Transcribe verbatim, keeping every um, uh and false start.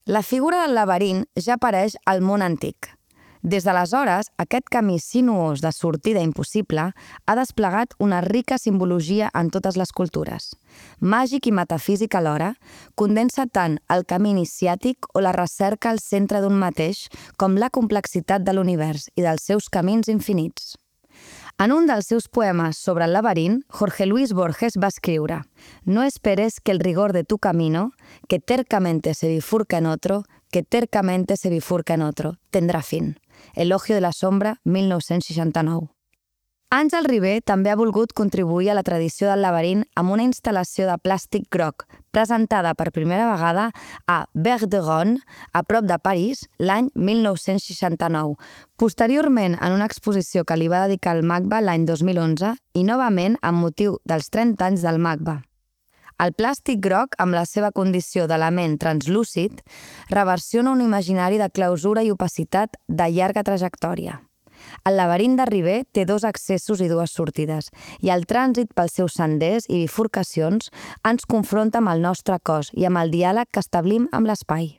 La figura del laberint ja apareix al món antic. Des d'aleshores, aquest camí sinuós de sortida impossible ha desplegat una rica simbologia en totes les cultures. Màgic i metafísic alhora, condensa tant el camí iniciàtic o la recerca al centre d'un mateix com la complexitat de l'univers i dels seus camins infinits. En un dels seus poemes sobre el laberint, Jorge Luis Borges va escriure: «No esperes que el rigor de tu camino, que tercamente se bifurca en otro, que tercamente se bifurca en otro, tendrà fin». Elogio de la sombra, mil nou-cents seixanta-nou. Àngel Ribé també ha volgut contribuir a la tradició del laberint amb una instal·lació de plàstic groc, presentada per primera vegada a Verderonne, a prop de París, l'any mil nou-cents seixanta-nou, posteriorment en una exposició que li va dedicar el MACBA l'any dos mil onze i novament amb motiu dels trenta anys del MACBA. El plàstic groc, amb la seva condició d'element translúcid, reversiona un imaginari de clausura i opacitat de llarga trajectòria. El laberint de Ribé té dos accessos i dues sortides, i el trànsit pels seus senders i bifurcacions ens confronta amb el nostre cos i amb el diàleg que establim amb l'espai.